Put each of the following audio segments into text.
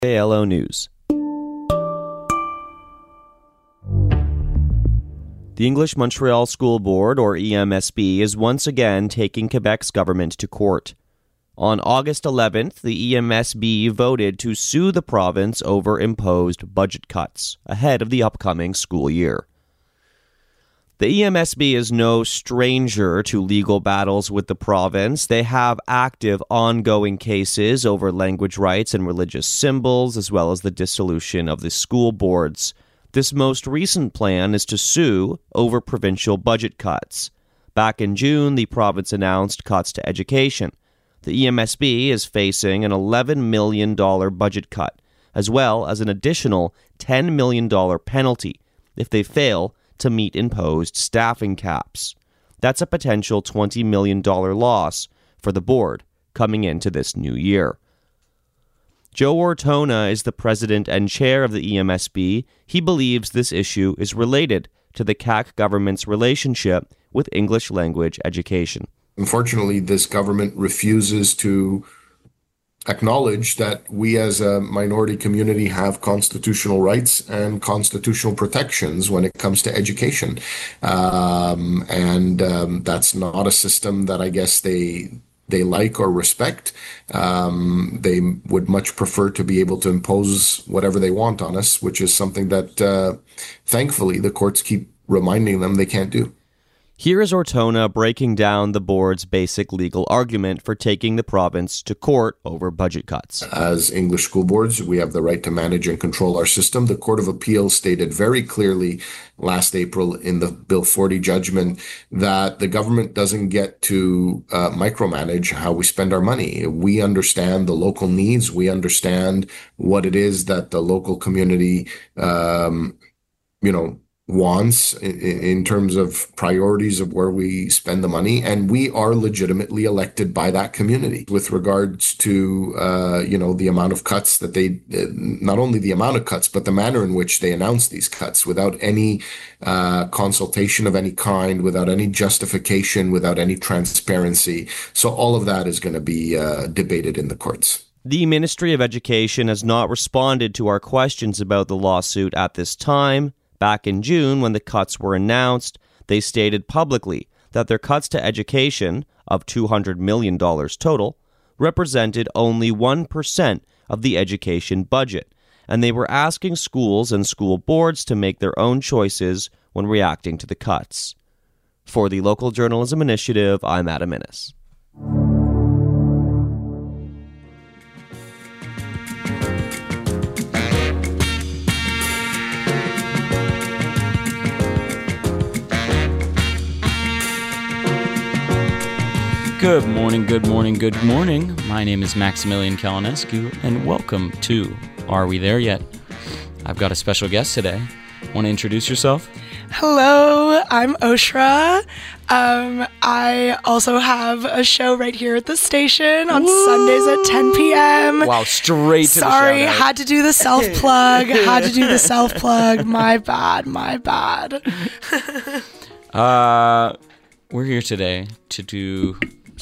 KLO News. The English Montreal School Board, or EMSB, is once again taking Quebec's government to court. On August 11th, the EMSB voted to sue the province over imposed budget cuts ahead of the upcoming school year. The EMSB is no stranger to legal battles with the province. They have active, ongoing cases over language rights and religious symbols, as well as the dissolution of the school boards. This most recent plan is to sue over provincial budget cuts. Back in June, the province announced cuts to education. The EMSB is facing an $11 million budget cut, as well as an additional $10 million penalty if they fail to meet imposed staffing caps. That's a potential $20 million loss for the board coming into this new year. Joe Ortona is the president and chair of the EMSB. He believes this issue is related to the CAQ government's relationship with English language education. Unfortunately, this government refuses to acknowledge that we as a minority community have constitutional rights and constitutional protections when it comes to education. That's not a system that I guess they like or respect. They would much prefer to be able to impose whatever they want on us, which is something that thankfully the courts keep reminding them they can't do. Here is Ortona breaking down the board's basic legal argument for taking the province to court over budget cuts. As English school boards, we have the right to manage and control our system. The Court of Appeal stated very clearly last April in the Bill 40 judgment that the government doesn't get to micromanage how we spend our money. We understand the local needs. We understand what it is that the local community, wants in terms of priorities of where we spend the money, and we are legitimately elected by that community with regards to the amount of cuts that they not only the amount of cuts but the manner in which they announce these cuts without any consultation of any kind, without any justification, without any transparency. So all of that is going to be debated in the courts. The Ministry of Education has not responded to our questions about the lawsuit at this time. Back in June, when the cuts were announced, they stated publicly that their cuts to education, of $200 million total, represented only 1% of the education budget, and they were asking schools and school boards to make their own choices when reacting to the cuts. For the Local Journalism Initiative, I'm Adam Innes. Good morning, good morning, good morning. My name is Maximilian Kalinescu, and welcome to Are We There Yet? I've got a special guest today. Want to introduce yourself? Hello, I'm Oshra. I also have a show right here at the station on Sundays at 10 p.m. Wow, straight to Sorry, the shout-out. had to do the self-plug. My bad. We're here today to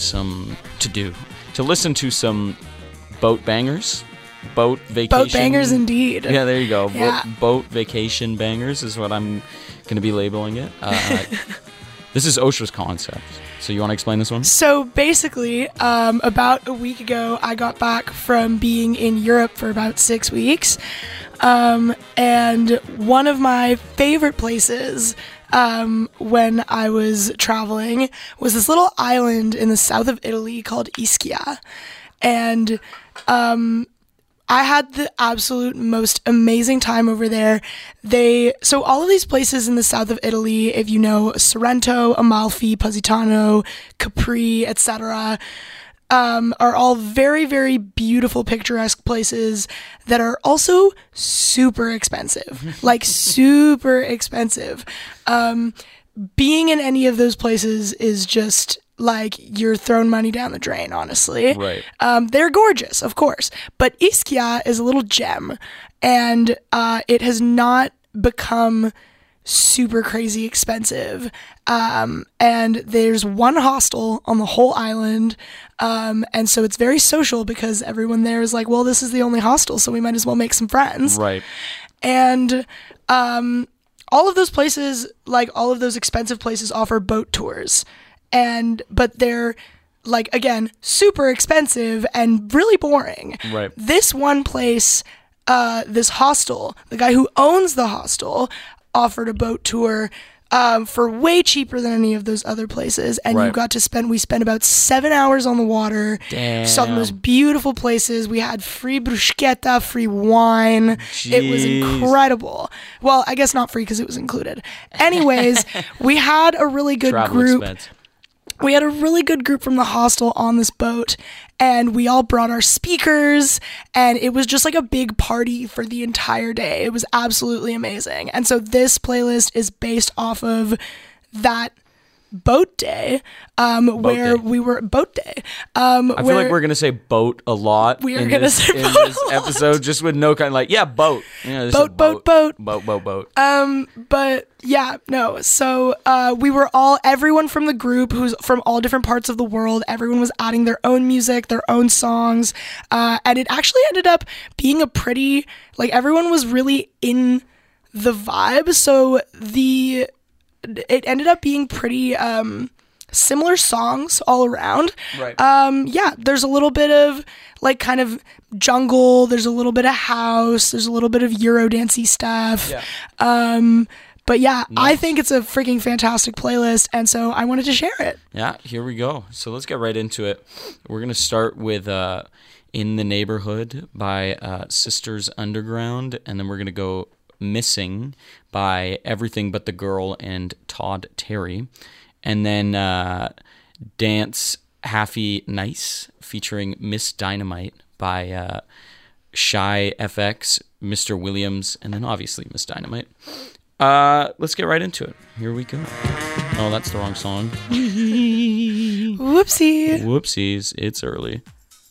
listen to some boat bangers. Boat vacation. Boat bangers indeed. Yeah, there you go. Yeah. Boat vacation bangers is what I'm going to be labeling it. This is Oshra's concept. So you want to explain this one? So basically, about a week ago, I got back from being in Europe for about 6 weeks. And one of my favorite places when I was traveling was this little island in the south of Italy called Ischia. And I had the absolute most amazing time over there. So all of these places in the south of Italy, if you know Sorrento, Amalfi, Positano, Capri, etc., are all very, very beautiful, picturesque places that are also super expensive. Like, super expensive. Being in any of those places is just like you're throwing money down the drain, honestly. Right. They're gorgeous, of course. But Ischia is a little gem, and it has not become super crazy expensive. And there's one hostel on the whole island. And so it's very social because everyone there is like, well, this is the only hostel, so we might as well make some friends. Right. And all of those places, like all of those expensive places, offer boat tours. But they're, like, again, super expensive and really boring. Right. This one place, this hostel, the guy who owns the hostel offered a boat tour for way cheaper than any of those other places. And Right. you got to we spent about 7 hours on the water. Damn. Saw the most beautiful places. We had free bruschetta, free wine. It was Jeez. incredible. Well, I guess not free because it was included. Anyways, we had a really good Travel group. expense. We had a really good group from the hostel on this boat, and we all brought our speakers, and it was just like a big party for the entire day. It was absolutely amazing. And so this playlist is based off of that boat day, where day. we were boat day. I feel like we're gonna say boat a lot. We are in gonna this, say in boat this a lot. episode, just with no kind of like, yeah, boat. Yeah, just a Boat. boat. But yeah, no. So we were everyone from the group who's from all different parts of the world. Everyone was adding their own music, their own songs, and it actually ended up being a pretty, like, everyone was really in the vibe. So it ended up being pretty similar songs all around. Right. Yeah, there's a little bit of like kind of jungle, there's a little bit of house, there's a little bit of Eurodancey stuff. Yeah. But yeah, I Nice. think it's a freaking fantastic playlist, and so I wanted to share it. Yeah, here we go. So let's get right into it. We're gonna start with "In the Neighborhood" by Sisters Underground, and then we're gonna go "Missing" by Everything But the Girl and Todd Terry, and then "Dance Happy Nice" featuring Miss Dynamite by Shy FX, Mr. Williams, and then obviously Miss Dynamite. Let's get right into it. Here we go. Oh, that's the wrong song. Whoopsie. Whoopsies, it's early.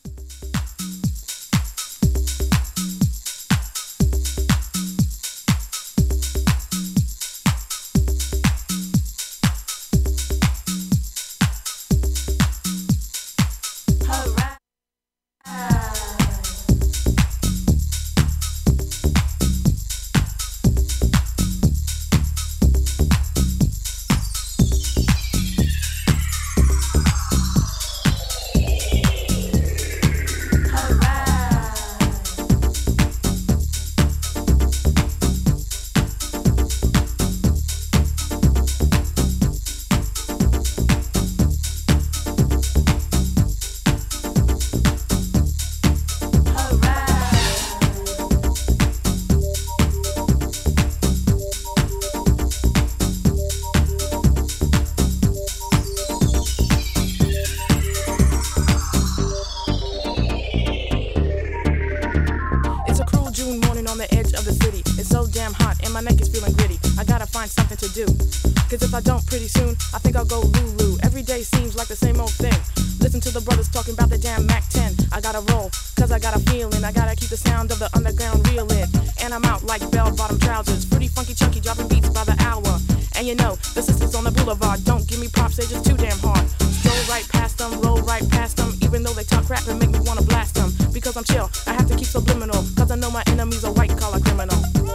It's a cruel June morning on the edge of the city. It's so damn hot and my neck is feeling gritty. I gotta find something to do, cause if I don't pretty soon, I think I'll go Lulu. Every day seems like the same old thing. Listen to the brothers talking about the damn Mac 10. I gotta roll, cause I got a feeling. I gotta keep the sound of the underground reeling. And I'm out like bell-bottom trousers. Pretty funky chunky, dropping beats by the hour. And you know, the sisters on the boulevard don't give me props, they just too damn hard. Stroll right past them, roll right past them, even though they talk rap and make me wanna blast them. Because I'm chill, I have to keep subliminal, cause I know my enemy's a white-collar criminal.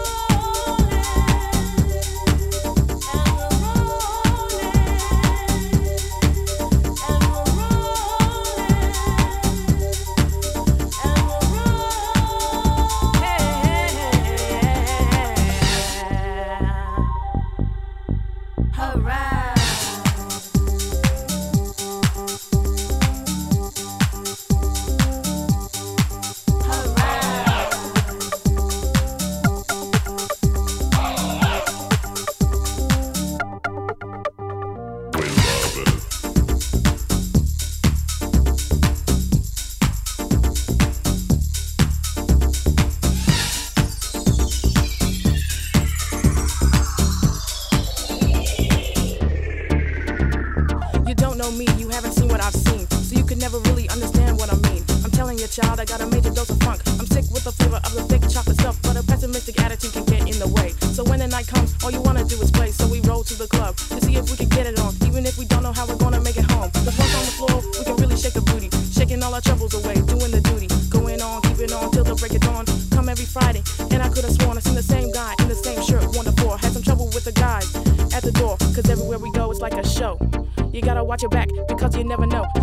You don't know me, you haven't seen what I've seen, so you could never really understand what I mean. I'm telling you, child, I got a major dose of funk. I'm sick with the flavor of the thick chocolate stuff, but a pessimistic attitude can get in the way. So when the night comes, all you wanna do is play almighty. And I could have sworn I seen the same guy in the same shirt, worn the floor. Had some trouble with the guys at the door, cause everywhere we go it's like a show. You gotta watch your back, because you never know.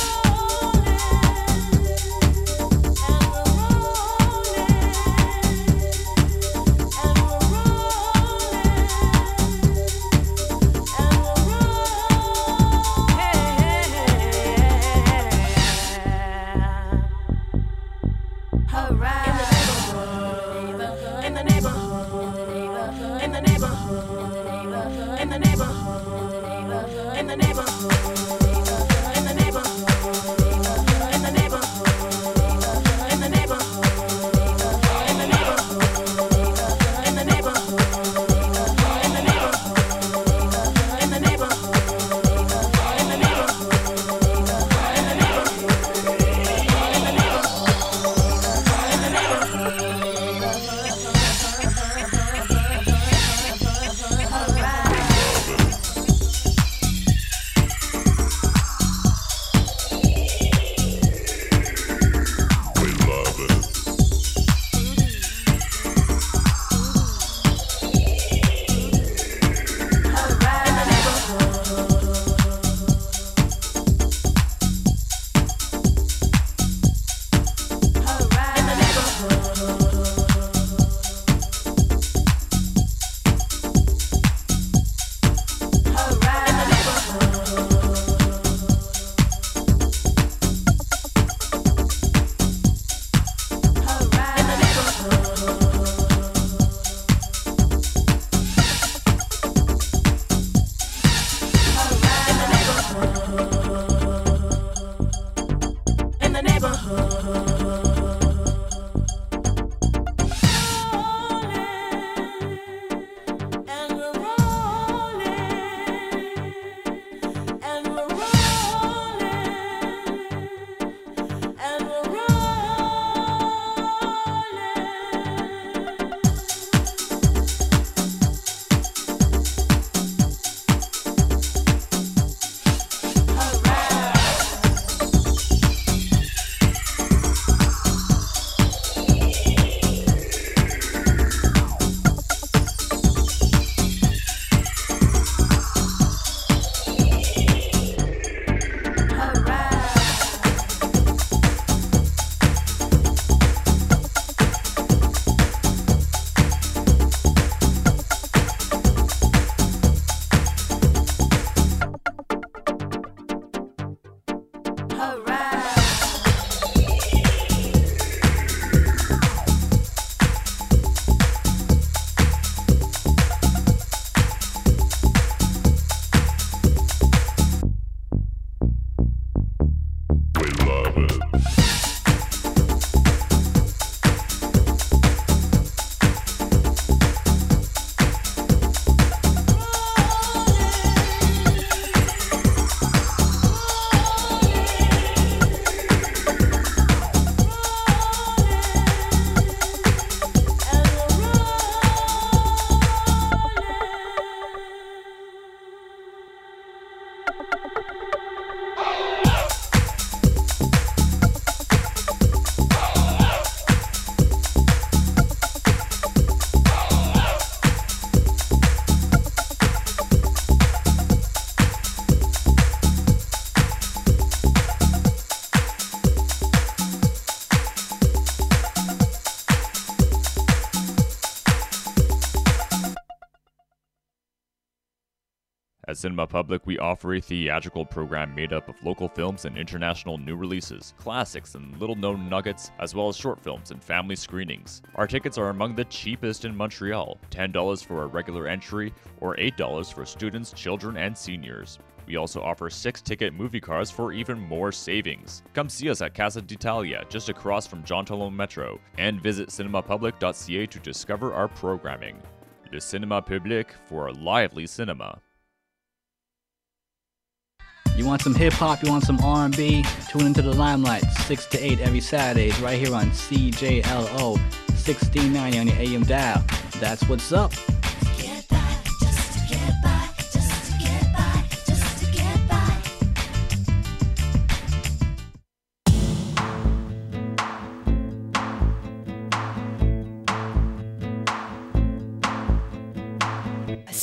At Cinema Public, we offer a theatrical program made up of local films and international new releases, classics and little-known nuggets, as well as short films and family screenings. Our tickets are among the cheapest in Montreal, $10 for a regular entry or $8 for students, children, and seniors. We also offer 6-ticket movie cards for even more savings. Come see us at Casa d'Italia, just across from Jean Talon Metro, and visit cinemapublic.ca to discover our programming. Le Cinéma Public for a lively cinema. You want some hip-hop, you want some R&B? Tune into The Limelight, 6 to 8 every Saturdays, right here on CJLO, 1690 on your AM dial. That's what's up.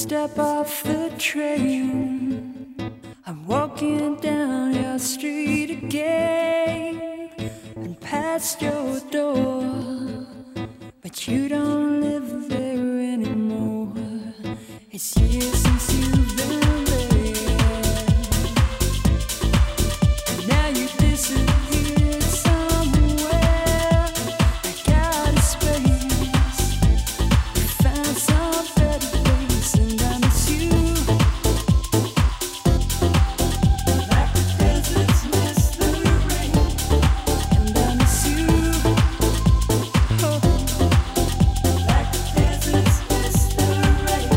step off the train, I'm walking down your street again and past your door, but you don't live there anymore. It's years since you've been there, and now you disappeared somewhere. I got a space, you found some better place, and I miss you. Like the deserts miss the rain, and I miss you. Oh, like the deserts miss the rain.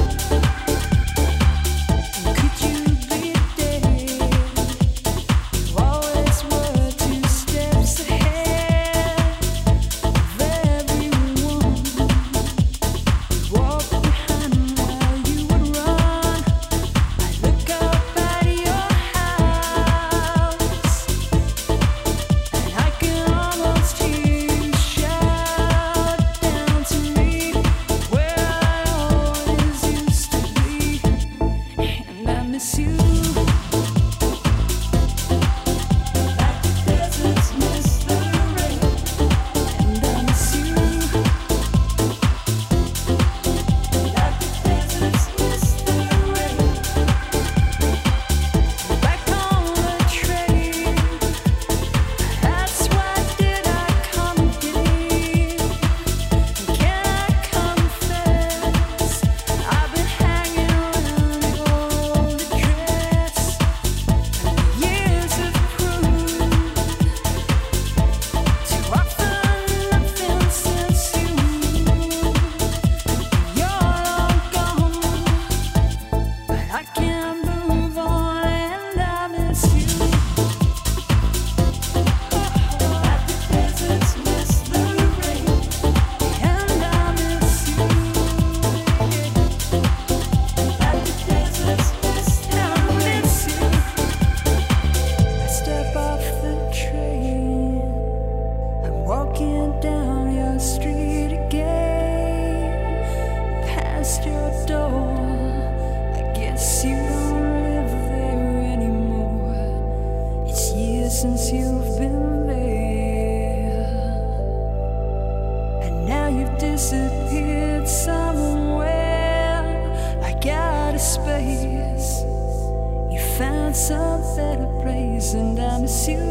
And could you be there? You always were 2 steps ahead of everyone. You walk behind while you would run. I look up at your house, and I can almost hear you shout down to me where I always used to be, and I miss you. Like the deserts miss the rain, and I miss you. Like the deserts miss the rain. Back on the train, that's why did I come here? Can I confess, I've been hanging around your old address, and the years have proved to offer nothing since you're long gone, but I can't move on and I miss you. Like the deserts miss the rain, and I miss you. Like the deserts miss the rain, I miss you. I step off the train, I'm walking down your street again, past your door. I guess you don't live there anymore. It's years since you've been there, and now you've disappeared somewhere. I got a space, you found some better place, and I miss you.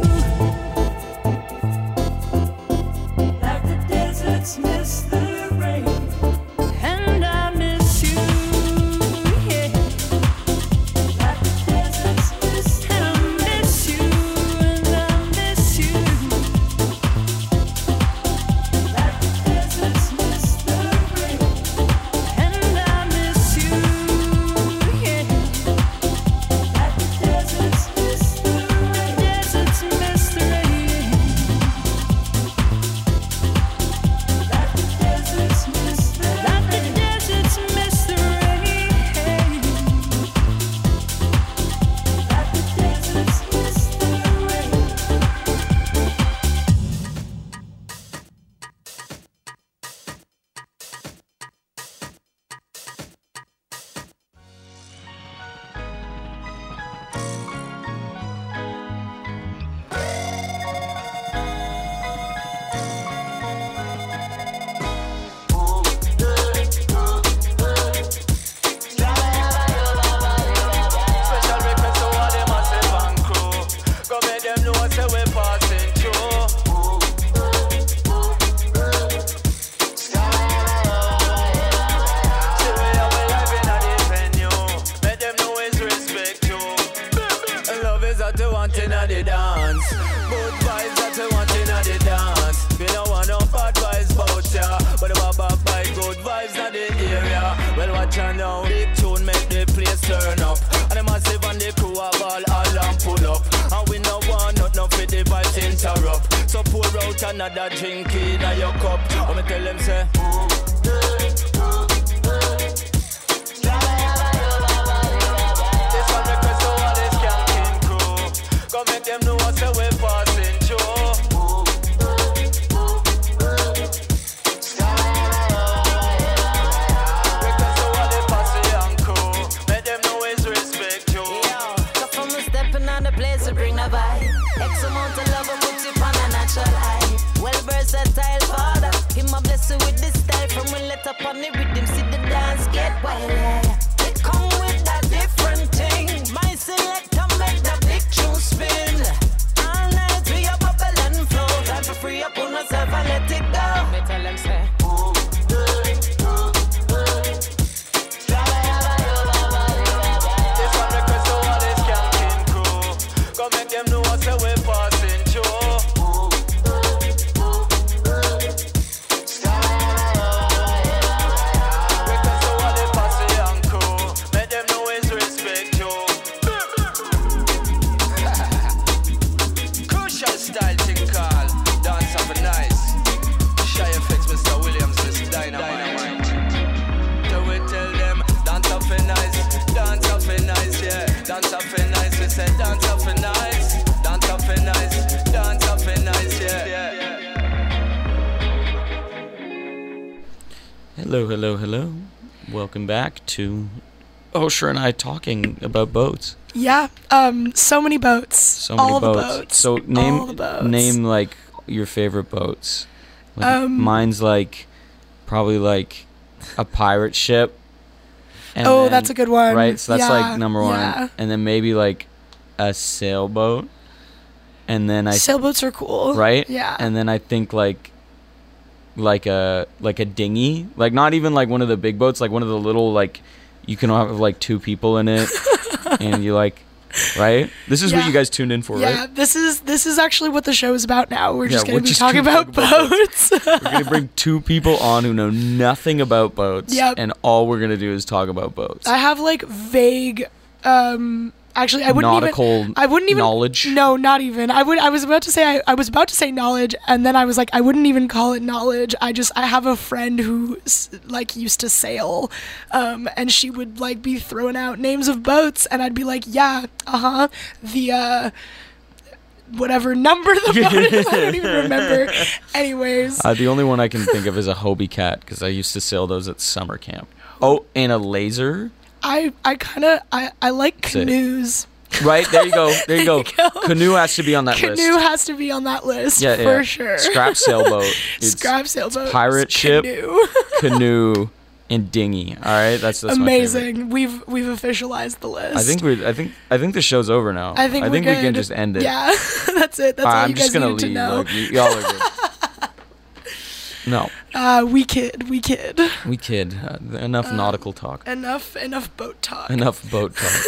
Like the deserts miss the rain, and I miss you. Yeah. Like the deserts miss the rain, and I miss you, and I miss you. Like the deserts miss the rain, and I miss you. Yeah. Like the deserts miss the rain, deserts miss the rain. Like the deserts miss the rain, like the deserts miss the rain. Like the deserts miss the rain. Special request to all the massive and crew. Go make them know say we passing through. See we how we live in a this venue. Make them know it's respect you. And love is what you want in a the dance. Good vibes that you want in a the dance. We don't want no bad vibes bout ya, but we back by good vibes in the area. Well, watch ya now, big tune make the place turn up, and the massive and the crew are all and pull up. And we no want nothing for the vibes interrupt. So pour out another drink in your cup. Let me tell them say. This one request to all this skanking crew. Go make them know say we passing through. Request to all the posse and crew. life. And we let up on the rhythm, see the dance get wild. They come with a different thing. My selector make the big tune spin. All night we a bubble and flow. Time for free up on yourself and let it go. Me tell them say. Hello. Welcome back to Osher and I talking about boats. Yeah, so many boats. So many all boats. The boats. So all the boats. name like your favorite boats. Like, mine's like probably like a pirate ship. And then, that's a good one. Right, so that's like number one. Yeah. And then maybe like a sailboat. And then sailboats are cool. Right? Yeah. And then I think like a dinghy, like not even like one of the big boats, like one of the little, like you can have like two people in it and you like, right? This is what you guys tuned in for, right? Yeah, this is actually what the show is about now. We're just going to be talking about boats. We're going to bring two people on who know nothing about boats. Yep. And all we're going to do is talk about boats. I have like vague actually, I wouldn't even knowledge. No, not even. I was about to say knowledge, and then I was like, I wouldn't even call it knowledge. I have a friend who like used to sail, and she would like be throwing out names of boats, and I'd be like, yeah, the whatever number the boat is, I don't even remember. Anyways, the only one I can think of is a Hobie Cat because I used to sail those at summer camp. Oh, and a laser. I like canoes. Right, there you go. Canoe has to be on that list. Canoe has to be on that list, for sure. Scrap sailboat. Scrap sailboat. Pirate ship, canoe, and dinghy. All right, that's amazing. We've officialized the list. I think the show's over now. I think we can just end it. Yeah, that's it. That's all you guys need to know. Like, y'all are good. No. We kid. Enough nautical talk. Enough boat talk. Enough boat talk.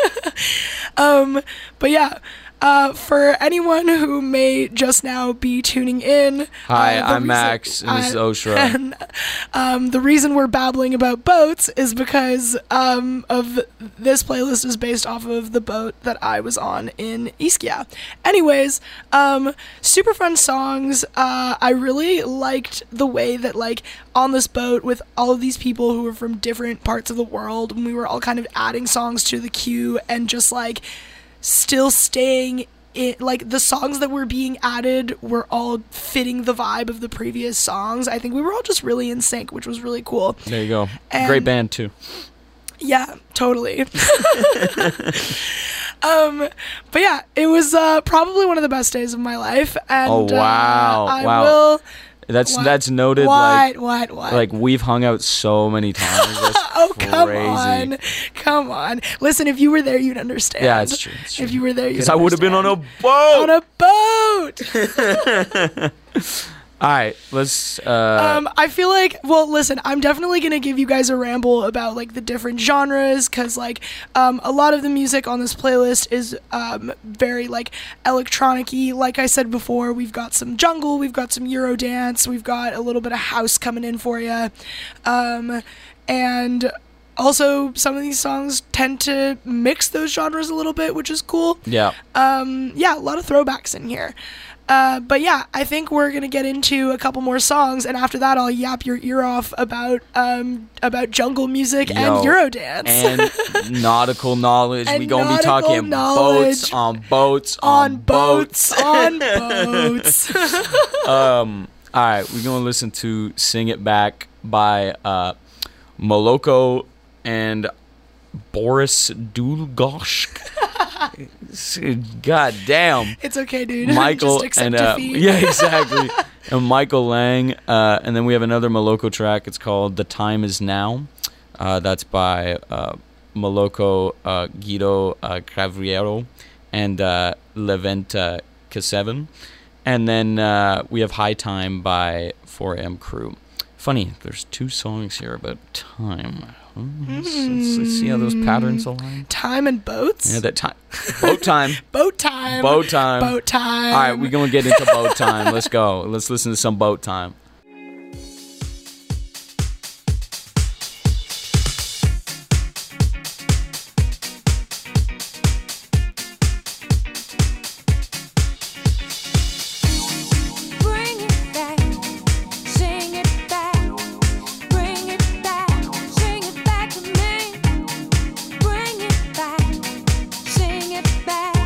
But yeah, for anyone who may just now be tuning in. Hi, I'm Max, and this is Oshra. And the reason we're babbling about boats is because of this playlist is based off of the boat that I was on in Ischia. Anyways, super fun songs. I really liked the way that like on this boat with all of these people who were from different parts of the world, and we were all kind of adding songs to the queue and just like still staying in, like the songs that were being added were all fitting the vibe of the previous songs. I think we were all just really in sync, which was really cool. There you go. Great band too. Yeah, totally. But yeah, it was probably one of the best days of my life. And wow. That's noted. What? Like we've hung out so many times. That's crazy. Come on. Listen, if you were there, you'd understand. Yeah, it's true. If you were there, you'd understand. Because I would have been on a boat. All right, let's. I feel like, well, listen, I'm definitely gonna give you guys a ramble about like the different genres, because like a lot of the music on this playlist is very like electronic-y. Like I said before, we've got some jungle, we've got some Eurodance, we've got a little bit of house coming in for you, and also some of these songs tend to mix those genres a little bit, which is cool. Yeah. Yeah, a lot of throwbacks in here. But yeah, I think we're gonna get into a couple more songs, and after that, I'll yap your ear off about jungle music and Eurodance and nautical knowledge. And we gonna be talking boats on boats on boats on boats. All right, we're gonna listen to "Sing It Back" by Moloko and Boris Dulgosh. God damn. It's okay, dude. Michael just accept and defeat. yeah, exactly. and Michael Lang. And then we have another Moloko track. It's called The Time Is Now. That's by Moloko, Guido Cavriero, and Levent K7. And then we have High Time by 4AM Crew. Funny, there's 2 songs here about time. Let's see how those patterns align. Time and boats? Yeah, that time. Boat time. Boat time. Boat time. Boat time. All right, we're going to get into boat time. Let's go. Let's listen to some boat time.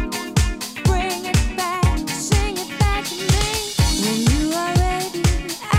When you are ready,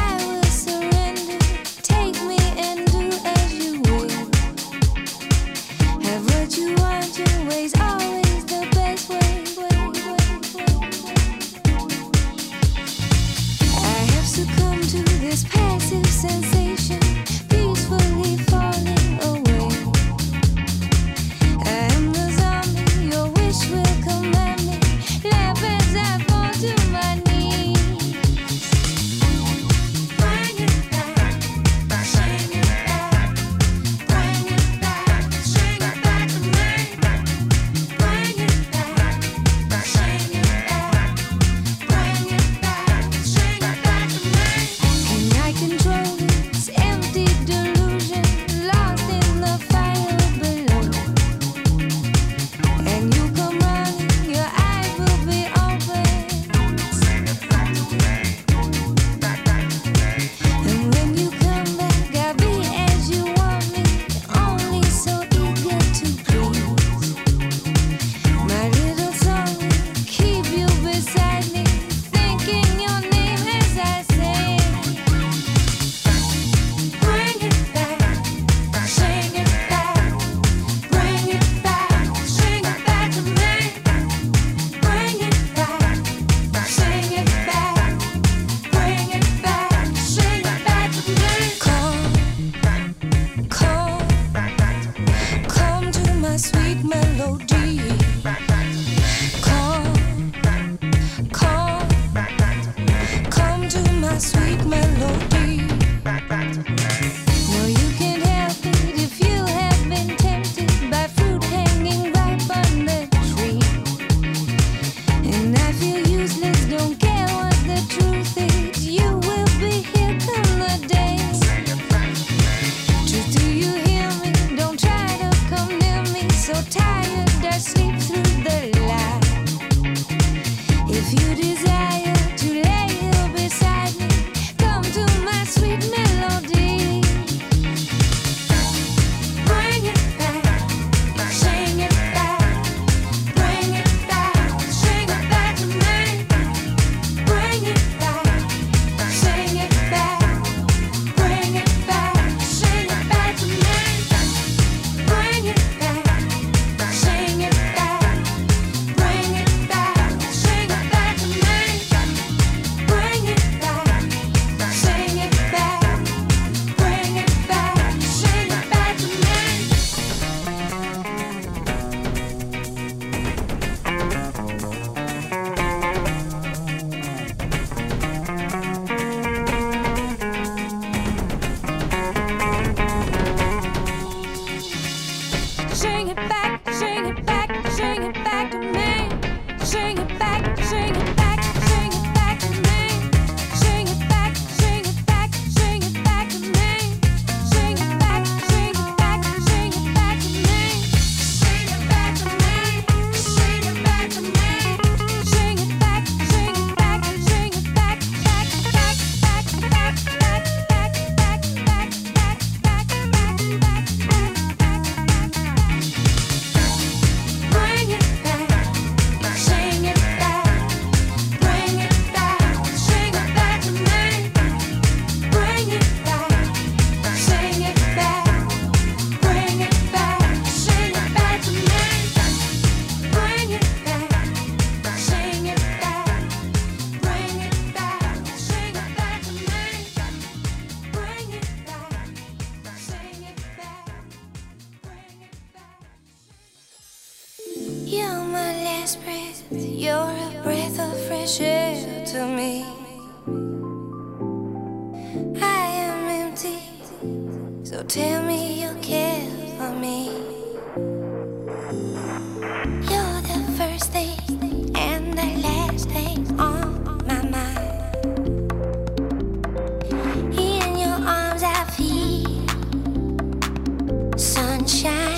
You're my last breath, you're a breath of fresh air to me. I am empty, so tell me you care for me. You're the first thing and the last thing on my mind. In your arms I feel sunshine.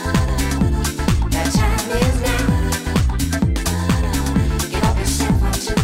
Get up yourself onto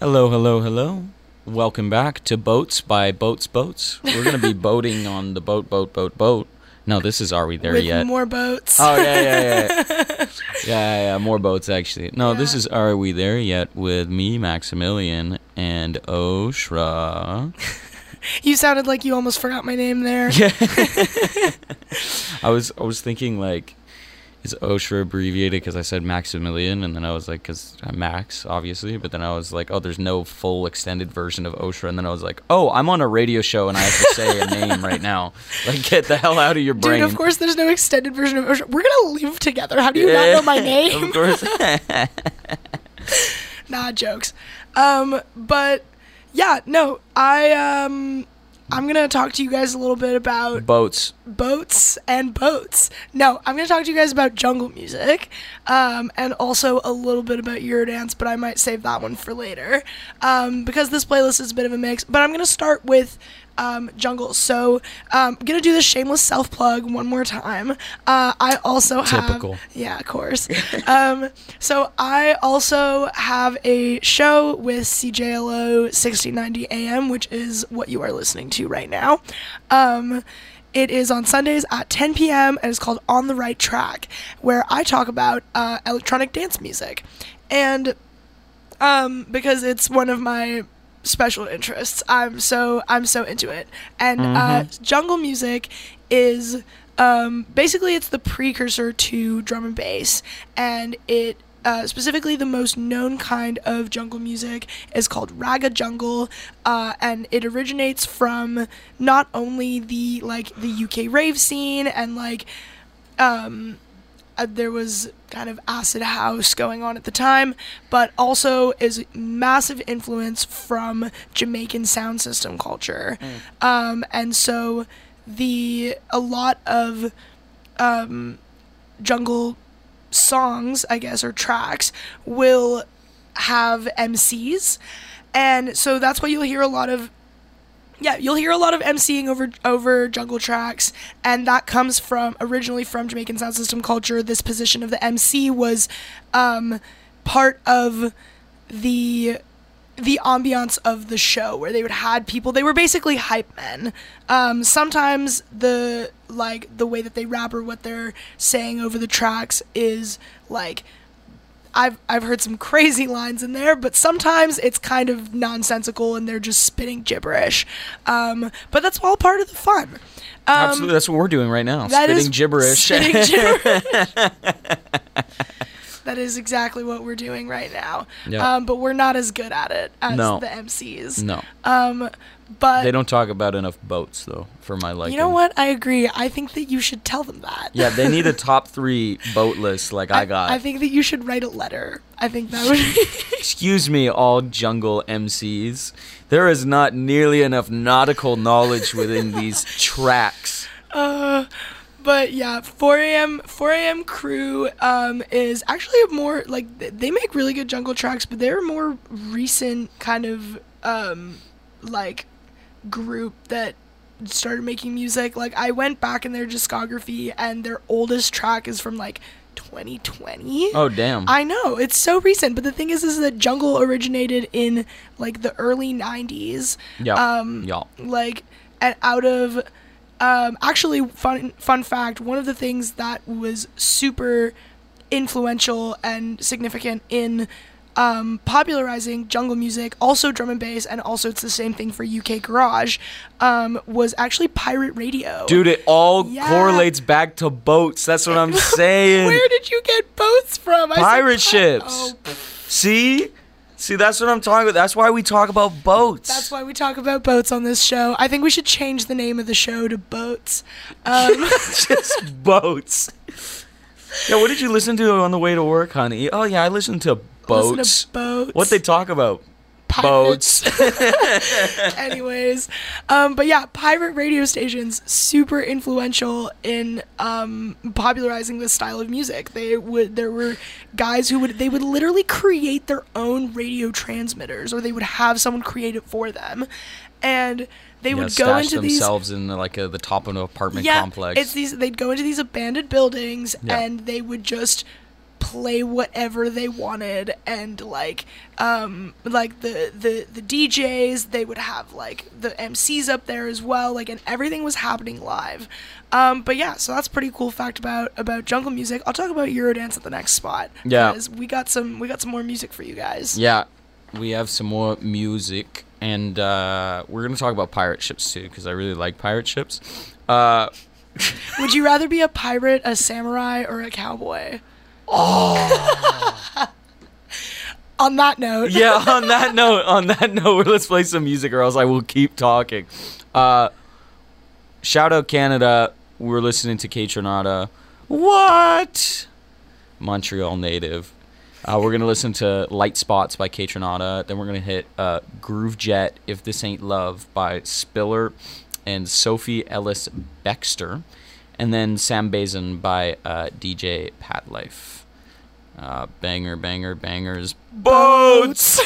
Hello, hello, hello. Welcome back to Boats by Boats. We're going to be boating on the boat. No, this is Are We There With Yet? more boats. Oh, yeah. Yeah, more boats, actually. No, This is Are We There Yet with me, Maximilian, and Oshra. You sounded like you almost forgot my name there. Yeah. I was thinking, like, is Oshra abbreviated because I said Maximilian, and then I was like, because I'm Max, obviously, but then I was like, oh, there's no full extended version of Oshra, and then I was like, oh, I'm on a radio show and I have to say a name right now. Like, get the hell out of your brain. Dude, of course there's no extended version of Oshra. We're going to live together. How do you not know my name? Of course. Nah, jokes. But yeah, no, I'm going to talk to you guys a little bit about boats. No, I'm going to talk to you guys about jungle music, and also a little bit about Eurodance, but I might save that one for later, because this playlist is a bit of a mix. But I'm going to start with jungle. So I'm going to do the shameless self-plug one more time. I also have... Typical. Yeah, of course. So I also have a show with CJLO 1690 AM, which is what you are listening to right now. It is on Sundays at 10 p.m. and it's called On the Right Track, where I talk about electronic dance music. And because it's one of my special interests, I'm so into it. And jungle music is basically it's the precursor to drum and bass, and it specifically the most known kind of jungle music is called Raga jungle, and it originates from not only the UK rave scene and there was kind of acid house going on at the time, but also is massive influence from Jamaican sound system culture. And so a lot of jungle songs, I guess, or tracks will have MCs, and so that's why you'll hear a lot of MCing over jungle tracks, and that comes originally from Jamaican sound system culture. This position of the MC was part of the ambiance of the show, where they would had people, they were basically hype men. Sometimes the way that they rap or what they're saying over the tracks is like, I've heard some crazy lines in there, but sometimes it's kind of nonsensical and they're just spitting gibberish. But that's all part of the fun. Absolutely, that's what we're doing right now. Spitting gibberish. That is exactly what we're doing right now. Yep. But we're not as good at it as the MCs. No. But they don't talk about enough boats, though, for my liking. You know what? I agree. I think that you should tell them that. Yeah, they need a top 3 boat list like I got. I think that you should write a letter. I think that would... Excuse me, all jungle MCs. There is not nearly enough nautical knowledge within these tracks. But yeah, 4am crew is actually a more, they make really good jungle tracks, but they're a more recent kind of, group that started making music. I went back in their discography, and their oldest track is from, 2020. Oh, damn. I know, it's so recent, but the thing is that jungle originated in, the early 90s. Yeah, and out of... actually, fun fact, one of the things that was super influential and significant in popularizing jungle music, also drum and bass, and also it's the same thing for UK garage, was actually pirate radio. Dude, it all correlates back to boats. That's what I'm saying. Where did you get boats from? Pirate ships. See, that's what I'm talking about. That's why we talk about boats. That's why we talk about boats on this show. I think we should change the name of the show to Boats. Just boats. Yeah, what did you listen to on the way to work, honey? Oh, yeah, I listened to boats. Listen to boats. What they talk about? Pirates. Boats. Anyways, but yeah, pirate radio stations, super influential in popularizing this style of music. There were guys who would literally create their own radio transmitters, or they would have someone create it for them, and they would go into themselves in the top of an apartment complex. They'd go into these abandoned buildings, and they would just play whatever they wanted, and like the DJs, they would have like the MCs up there as well, like, and everything was happening live. But yeah, so that's a pretty cool fact about jungle music. I'll talk about Eurodance at the next spot. Yeah, because we got some more music for you guys. Yeah, we have some more music, and we're gonna talk about pirate ships too, because I really like pirate ships. Would you rather be a pirate, a samurai, or a cowboy? Oh. On that note. Yeah, on that note, let's play some music, or else I will keep talking. Shout out Canada. We're listening to Kaytranada. What? Montreal native. We're going to listen to Light Spots by Kaytranada. Then we're going to hit Groove Jet, If This Ain't Love by Spiller and Sophie Ellis Bextor. And then Sam Bazin by DJ Pat Life. Banger, banger, bangers. Boats!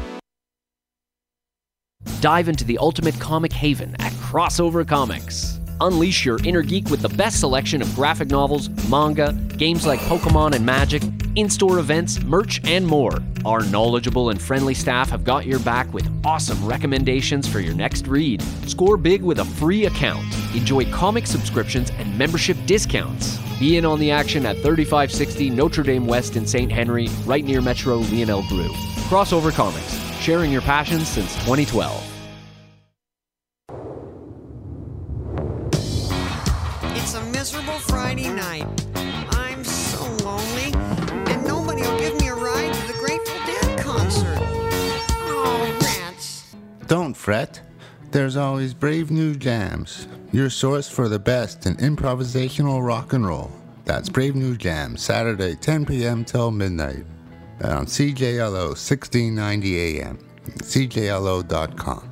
Dive into the ultimate comic haven at Crossover Comics. Unleash your inner geek with the best selection of graphic novels, manga, games like Pokemon and Magic, in-store events, merch, and more. Our knowledgeable and friendly staff have got your back with awesome recommendations for your next read. Score big with a free account. Enjoy comic subscriptions and membership discounts. Be in on the action at 3560 Notre Dame West in St. Henry, right near Metro Lionel Brew. Crossover Comics, sharing your passion since 2012. It's a miserable Friday night. I'm so lonely, and nobody will give me a ride to the Grateful Dead concert. Oh, rats. Don't fret. There's always Brave New Jams, your source for the best in improvisational rock and roll. That's Brave New Jams, Saturday, 10 p.m. till midnight. On CJLO 1690 AM, CJLO.com.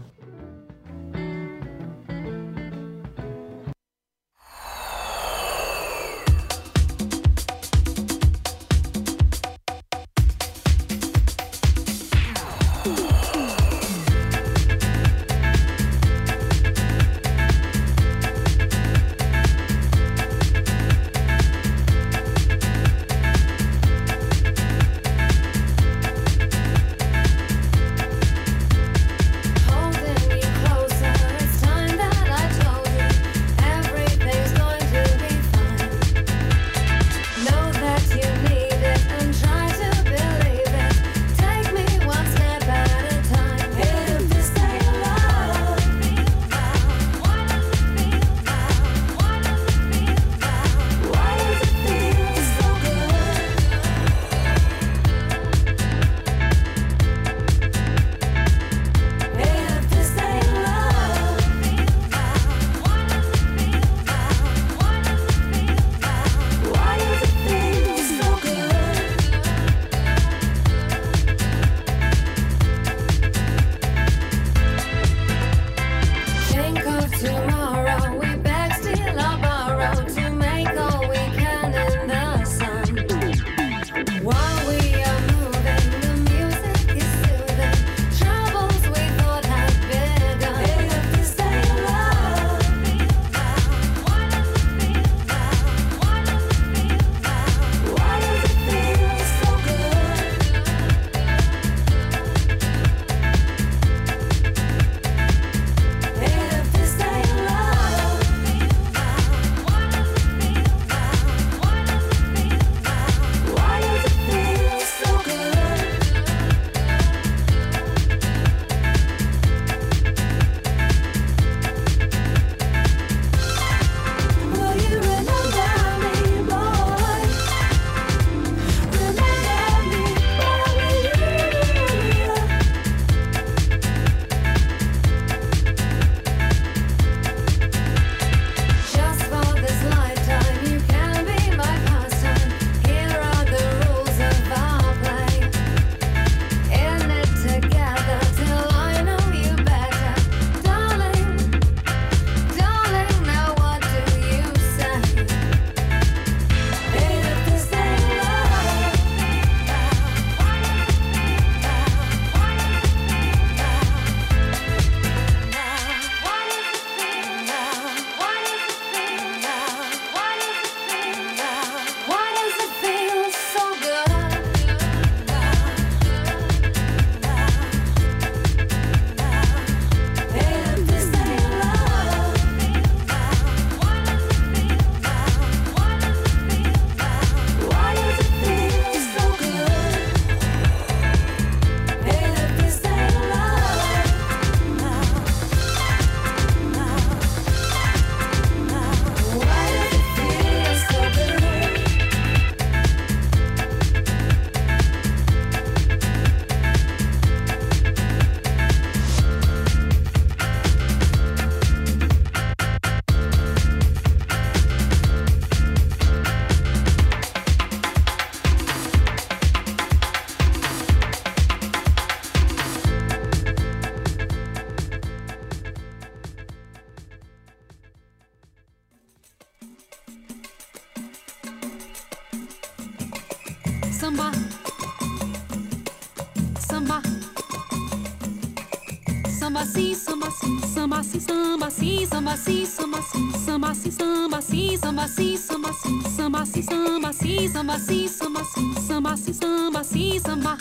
Samba, samba sim, samba sim, samba sim, samba sim, samba sim, samba sim, samba sim, samba sim, samba sim, samba sim, samba sim, samba sim, samba sim, samba sim, samba sim, samba sim, samba.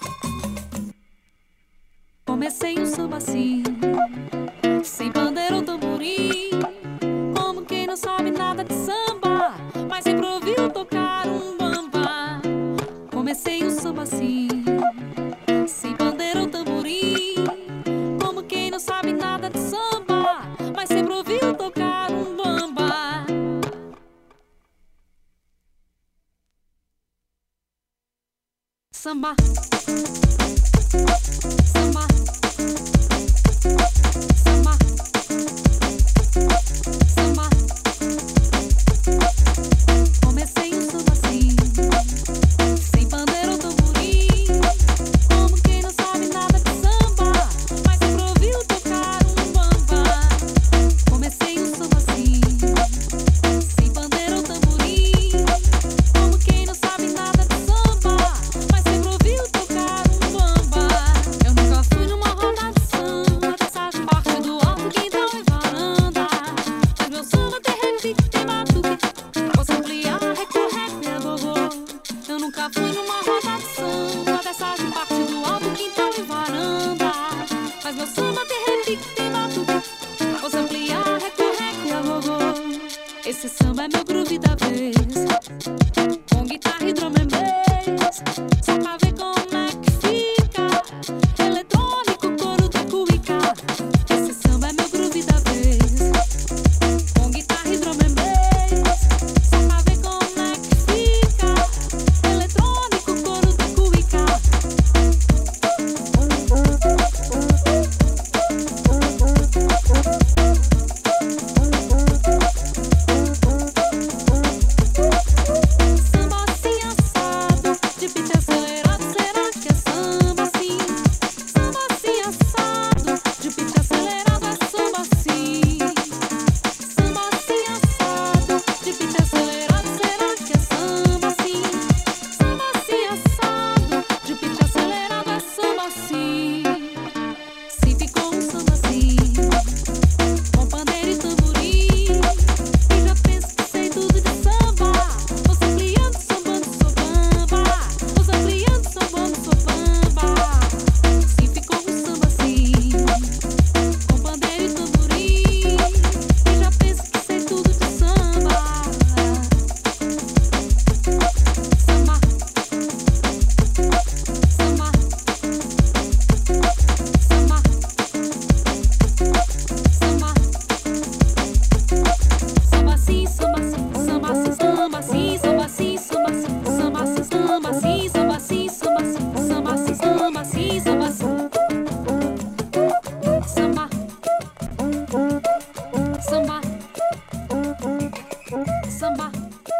Comecei o samba assim, sem bandeira ou tamborim, como quem não sabe nada de samba, mas sempre ouviu tocar um bamba. Comecei o samba assim, sem bandeira ou tamborim, como quem não sabe nada de samba, mas sempre ouviu tocar um bamba. Samba, samba, samba, samba. Comecei o samba assim, sem bandeira ou tamborim, como quem não sabe nada de samba, mas sempre ouviu tocar um bamba. Comecei o samba assim, sem bandeira ou tamborim, como quem não sabe nada de samba, mas sempre ouviu tocar um bamba. Eu nunca fui numa roda de samba, dessas partes do alto, quintal e varanda, mas meu samba tem repique, tem batuque, posso ampliar, recorrer, é gogô. Eu nunca fui numa roda de samba, dessas partes do alto, quintal e varanda, mas meu samba tem repique, tem batuque, posso ampliar, recorrer, é gogô. Esse samba é meu groove da vez, com guitarra e drum and bass, só pra ver como é que fica, eletrônico, coro da cuíca. Esse samba é meu groove da vez, com guitarra e drum and bass, só pra ver como é que fica, eletrônico, coro da cuíca. Samba assim assado, de beat acelerado, será que é samba assim? Samba assim assado, de beat acelerado, é samba assim. Samba assim assado, de beat acelerado, será que é samba assim? Samba assim assado, de beat acelerado, é samba assim. Se ficou um samba assim, com pandeiro e tamborim, e já penso que sei tudo de samba, vou ampliando, sambando, sou bamba, vou ampliando, sambando, sou bamba. Se ficou um samba assim, com pandeiro e tamborim, e já penso que sei tudo de samba. Samba, samba, samba, samba. Samba sim, samba sim, samba sim, samba sim, samba sim, samba sim, samba sim, samba sim, samba sim, samba sim, samba sim, samba sim, samba sim. Samba, samba, samba.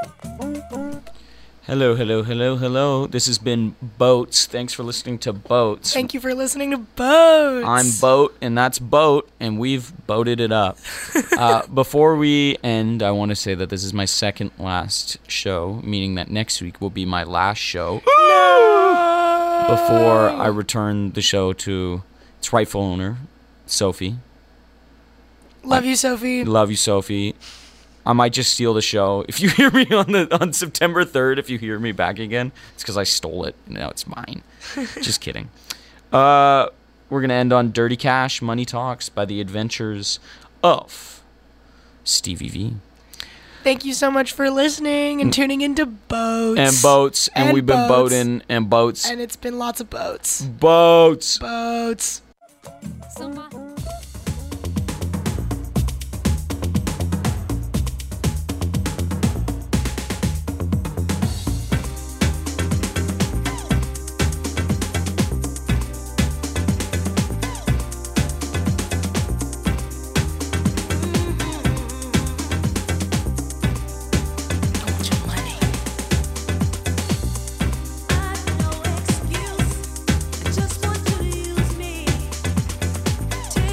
Hello, hello, hello, hello. This has been Boats. Thanks for listening to Boats. Thank you for listening to Boats. I'm Boat, and that's Boat, and we've boated it up. Before we end, I want to say that this is my second last show, meaning that next week will be my last show before I return the show to its rightful owner, Sophie. Love you, Sophie. Love you, Sophie. I might just steal the show. If you hear me on September 3rd, if you hear me back again, it's because I stole it. Now it's mine. Just kidding. We're going to end on Dirty Cash, Money Talks by the Adventures of Stevie V. Thank you so much for listening and tuning into Boats. And Boats. And we've been boating and Boats. And it's been lots of boats. Boats. Boats. Samba. Just want you to use me.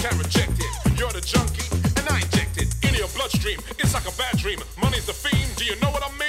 can't reject it. You're the junkie, and I inject it into your bloodstream. It's like a bad dream. Money's the fiend. Do you know what I mean?